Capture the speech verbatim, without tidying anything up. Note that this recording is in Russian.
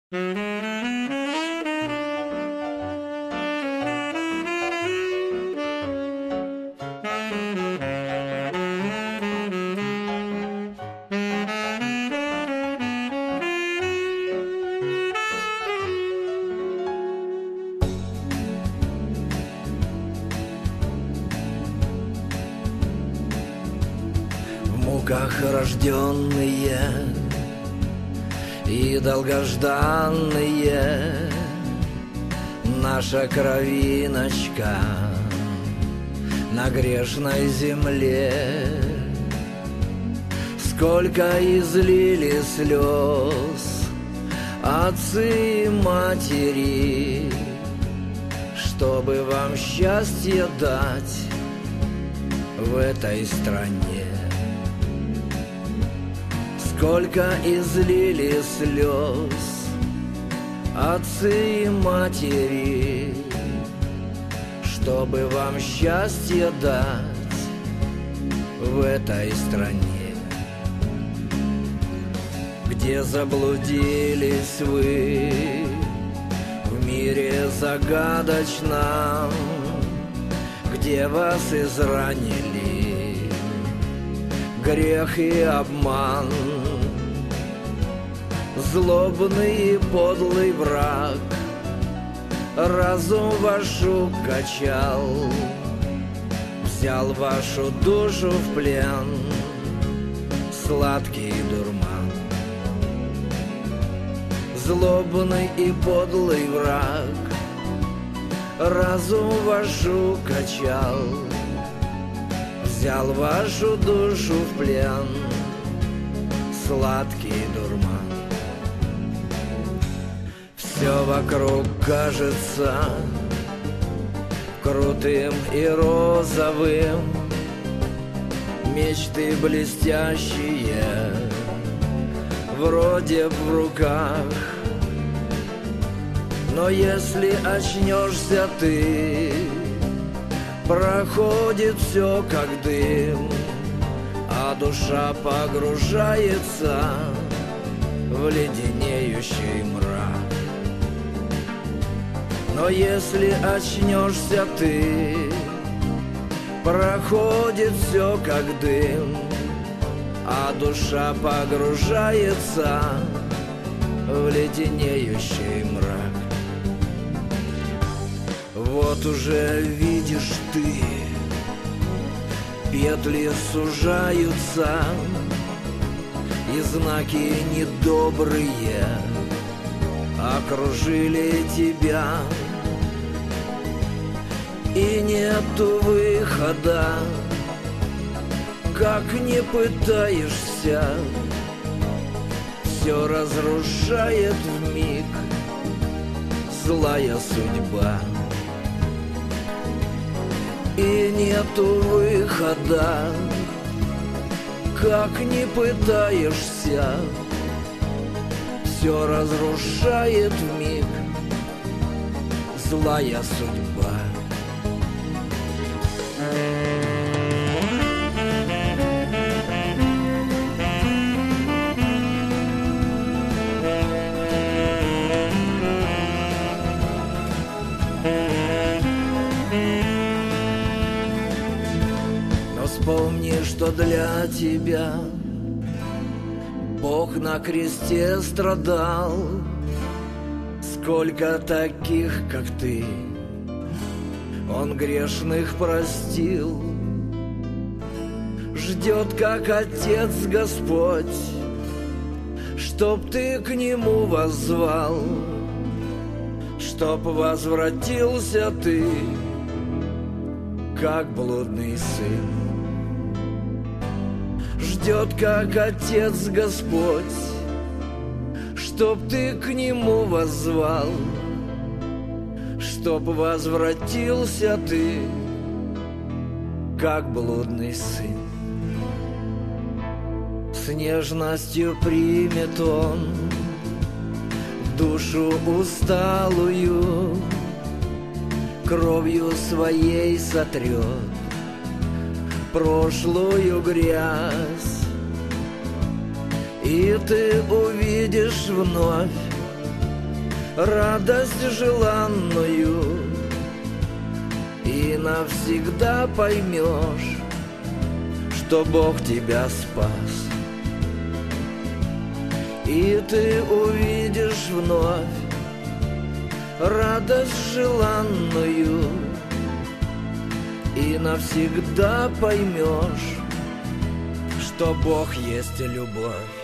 Рожденные и долгожданные, наша кровиночка на грешной земле. Сколько излили слез отцы и матери, чтобы вам счастье дать в этой стране. Сколько излили слез отцы и матери, чтобы вам счастье дать в этой стране, где заблудились вы в мире загадочном, где вас изранили грех и обман. Злобный и подлый враг разум ваш укачал, взял вашу душу в плен сладкий дурман. Злобный и подлый враг разум ваш укачал, взял вашу душу в плен сладкий дурман. Все вокруг кажется крутым и розовым, мечты блестящие вроде б в руках. Но если очнешься ты, проходит все как дым, а душа погружается в леденеющий мрак. Но если очнешься ты, проходит все как дым, а душа погружается в леденеющий мрак. Вот уже видишь ты, петли сужаются, и знаки недобрые окружили тебя, и нету выхода, как не пытаешься, все разрушает вмиг злая судьба. И нету выхода, как не пытаешься, все разрушает вмиг злая судьба. Но вспомни, что для тебя Бог на кресте страдал. Сколько таких, как ты, Он грешных простил. Ждет, как Отец Господь, чтоб ты к Нему воззвал, чтоб возвратился ты, как блудный сын. Ждет, как Отец Господь, чтоб ты к Нему воззвал, чтоб возвратился ты, как блудный сын. С нежностью примет Он душу усталую, кровью своей сотрет прошлую грязь, и ты увидишь вновь радость желанную, и навсегда поймешь, что Бог тебя спас. И ты увидишь вновь радость желанную, и навсегда поймешь, что Бог есть любовь.